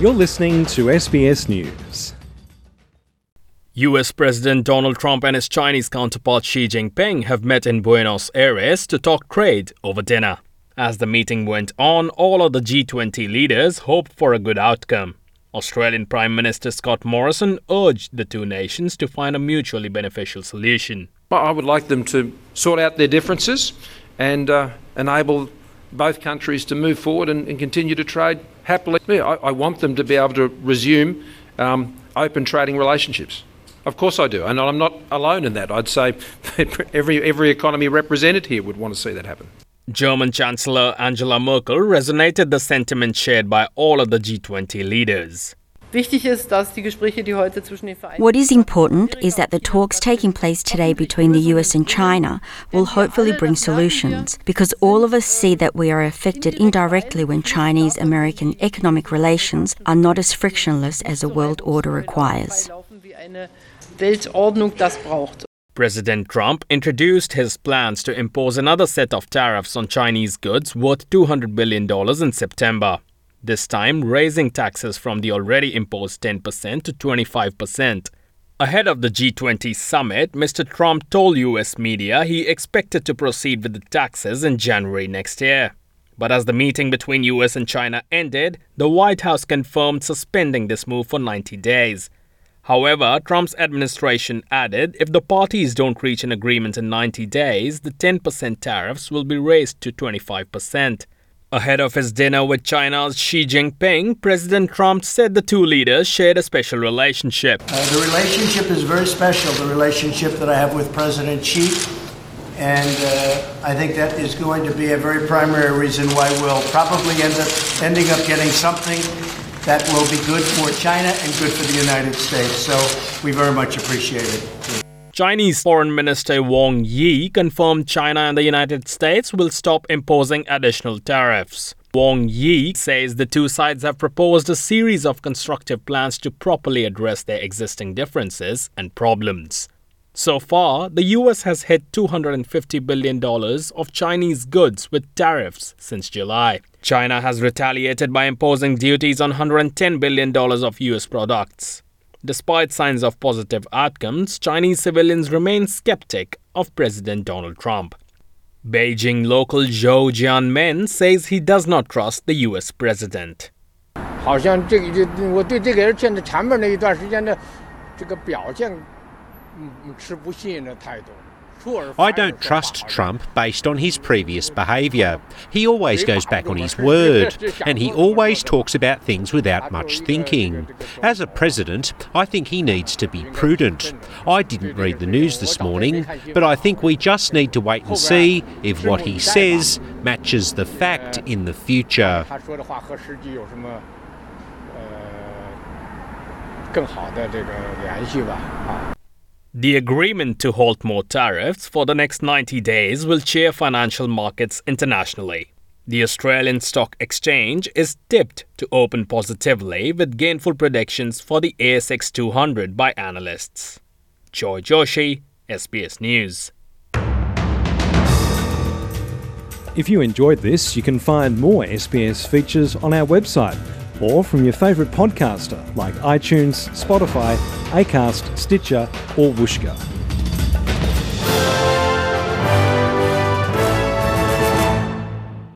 You're listening to SBS News. US President Donald Trump and his Chinese counterpart Xi Jinping have met in Buenos Aires to talk trade over dinner. As the meeting went on, all of the G20 leaders hoped for a good outcome. Australian Prime Minister Scott Morrison urged the two nations to find a mutually beneficial solution. I would like them to sort out their differences and enable both countries to move forward and continue to trade happily. I want them to be able to resume open trading relationships. Of course I do, and I'm not alone in that. I'd say every economy represented here would want to see that happen. German Chancellor Angela Merkel resonated the sentiment shared by all of the G20 leaders. What is important is that the talks taking place today between the US and China will hopefully bring solutions, because all of us see that we are affected indirectly when Chinese-American economic relations are not as frictionless as a world order requires. President Trump introduced his plans to impose another set of tariffs on Chinese goods worth $200 billion in September. This time raising taxes from the already imposed 10% to 25%. Ahead of the G20 summit, Mr. Trump told US media he expected to proceed with the taxes in January next year. But as the meeting between US and China ended, the White House confirmed suspending this move for 90 days. However, Trump's administration added if the parties don't reach an agreement in 90 days, the 10% tariffs will be raised to 25%. Ahead of his dinner with China's Xi Jinping, President Trump said the two leaders shared a special relationship. The relationship is very special, the relationship that I have with President Xi. And I think that is going to be a very primary reason why we'll probably end up getting something that will be good for China and good for the United States. So we very much appreciate it. Chinese Foreign Minister Wang Yi confirmed China and the United States will stop imposing additional tariffs. Wang Yi says the two sides have proposed a series of constructive plans to properly address their existing differences and problems. So far, the US has hit $250 billion of Chinese goods with tariffs since July. China has retaliated by imposing duties on $110 billion of US products. Despite signs of positive outcomes, Chinese civilians remain skeptic of President Donald Trump. Beijing local Zhou Jianmen says he does not trust the US president. I don't trust Trump based on his previous behaviour. He always goes back on his word, and he always talks about things without much thinking. As a president, I think he needs to be prudent. I didn't read the news this morning, but I think we just need to wait and see if what he says matches the fact in the future. The agreement to halt more tariffs for the next 90 days will cheer financial markets internationally. The Australian Stock Exchange is tipped to open positively with gainful predictions for the ASX 200 by analysts. Joy Joshi, SBS News. If you enjoyed this, you can find more SBS features on our website or from your favourite podcaster like iTunes, Spotify, Acast, Stitcher or Whooshkaa.